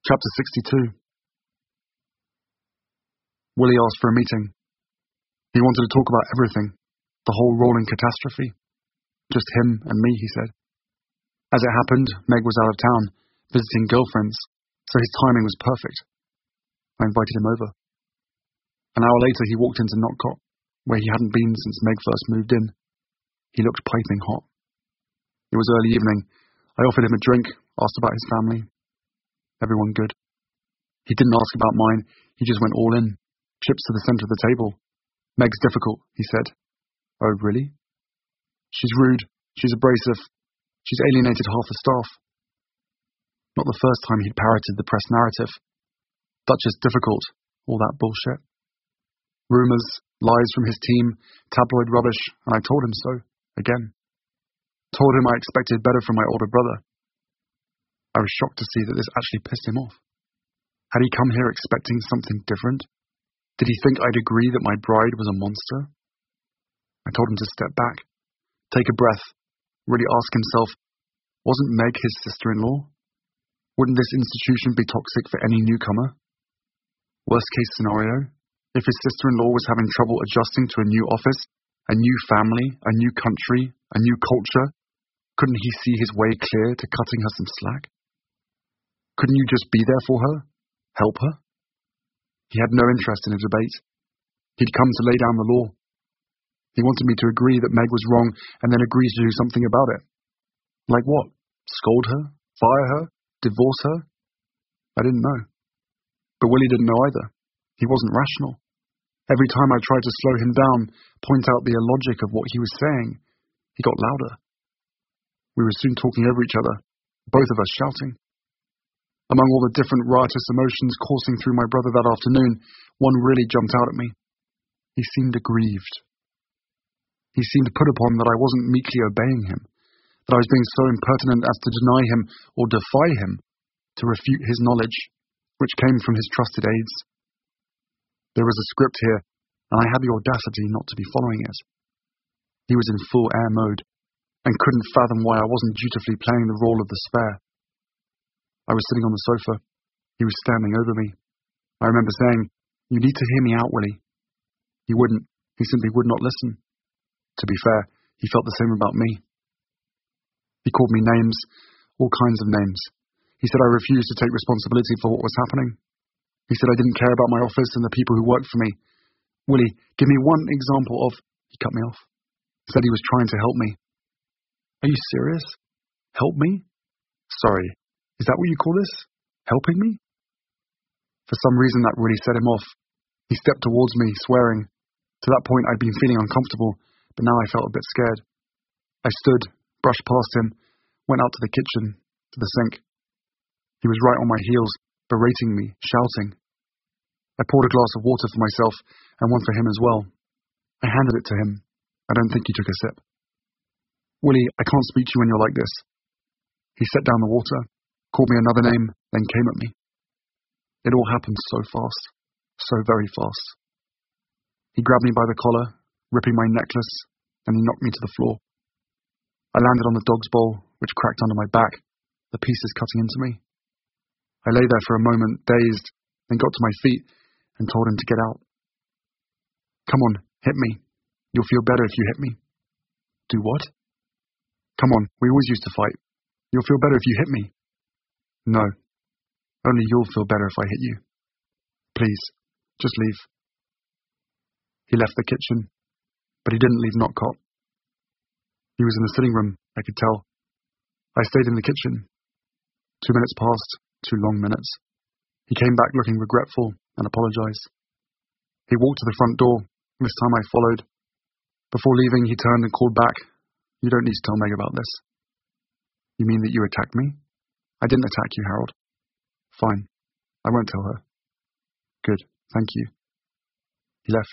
Chapter 62. Willie asked for a meeting. He wanted to talk about everything, the whole rolling catastrophe. Just him and me, he said. As it happened, Meg was out of town, visiting girlfriends, so his timing was perfect. I invited him over. An hour later, he walked into Notcott, where he hadn't been since Meg first moved in. He looked piping hot. It was early evening. I offered him a drink, asked about his family. Everyone good. He didn't ask about mine, he just went all in. Chips to the center of the table. Meg's difficult, he said. Oh, really? She's rude, she's abrasive, she's alienated half the staff. Not the first time he'd parroted the press narrative. Duchess difficult, all that bullshit. Rumours, lies from his team, tabloid rubbish, and I told him so, again. Told him I expected better from my older brother. I was shocked to see that this actually pissed him off. Had he come here expecting something different? Did he think I'd agree that my bride was a monster? I told him to step back, take a breath, really ask himself, wasn't Meg his sister-in-law? Wouldn't this institution be toxic for any newcomer? Worst case scenario, if his sister-in-law was having trouble adjusting to a new office, a new family, a new country, a new culture, couldn't he see his way clear to cutting her some slack? Couldn't you just be there for her? Help her? He had no interest in a debate. He'd come to lay down the law. He wanted me to agree that Meg was wrong and then agree to do something about it. Like what? Scold her? Fire her? Divorce her? I didn't know. But Willie didn't know either. He wasn't rational. Every time I tried to slow him down, point out the illogic of what he was saying, he got louder. We were soon talking over each other, both of us shouting. Among all the different riotous emotions coursing through my brother that afternoon, one really jumped out at me. He seemed aggrieved. He seemed put upon that I wasn't meekly obeying him, that I was being so impertinent as to deny him or defy him, to refute his knowledge, which came from his trusted aides. There was a script here, and I had the audacity not to be following it. He was in full air mode, and couldn't fathom why I wasn't dutifully playing the role of the spare. I was sitting on the sofa. He was standing over me. I remember saying, "You need to hear me out, Willie." He wouldn't. He simply would not listen. To be fair, he felt the same about me. He called me names, all kinds of names. He said I refused to take responsibility for what was happening. He said I didn't care about my office and the people who worked for me. Willie, give me one example of... He cut me off. Said he was trying to help me. Are you serious? Help me? Sorry. Is that what you call this? Helping me? For some reason that really set him off. He stepped towards me, swearing. To that point I'd been feeling uncomfortable, but now I felt a bit scared. I stood, brushed past him, went out to the kitchen, to the sink. He was right on my heels, berating me, shouting. I poured a glass of water for myself, and one for him as well. I handed it to him. I don't think he took a sip. Willie, I can't speak to you when you're like this. He set down the water, called me another name, then came at me. It all happened so fast, so very fast. He grabbed me by the collar, ripping my necklace, and he knocked me to the floor. I landed on the dog's bowl, which cracked under my back, the pieces cutting into me. I lay there for a moment, dazed, then got to my feet and told him to get out. Come on, hit me. You'll feel better if you hit me. Do what? Come on, we always used to fight. You'll feel better if you hit me. No. Only you'll feel better if I hit you. Please, just leave. He left the kitchen, but he didn't leave Notcott. He was in the sitting room, I could tell. I stayed in the kitchen. 2 minutes passed, 2 long minutes. He came back looking regretful and apologized. He walked to the front door. This time I followed. Before leaving, he turned and called back. You don't need to tell Meg about this. You mean that you attacked me? I didn't attack you, Harold. Fine. I won't tell her. Good. Thank you. He left.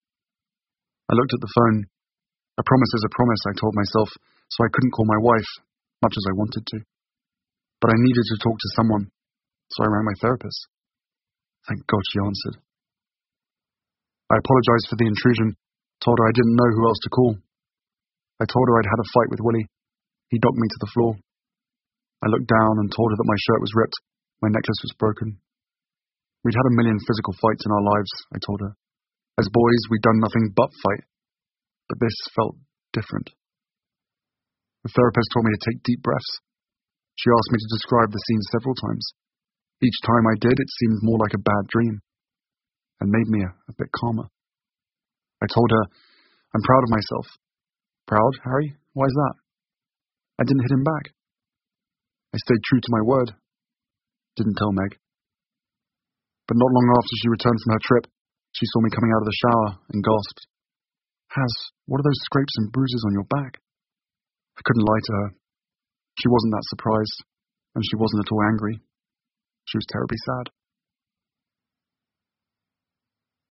I looked at the phone. A promise is a promise, I told myself, so I couldn't call my wife, much as I wanted to. But I needed to talk to someone, so I rang my therapist. Thank God she answered. I apologized for the intrusion, told her I didn't know who else to call. I told her I'd had a fight with Willie. He knocked me to the floor. I looked down and told her that my shirt was ripped, My necklace was broken. We'd had a million physical fights in our lives, I told her. As boys, we'd done nothing but fight. But this felt different. The therapist told me to take deep breaths. She asked me to describe the scene several times. Each time I did, it seemed more like a bad dream, and made me a bit calmer. I told her, I'm proud of myself. Proud, Harry? Why is that? I didn't hit him back. I stayed true to my word. Didn't tell Meg. But not long after she returned from her trip, she saw me coming out of the shower and gasped, Haz, what are those scrapes and bruises on your back? I couldn't lie to her. She wasn't that surprised, and she wasn't at all angry. She was terribly sad.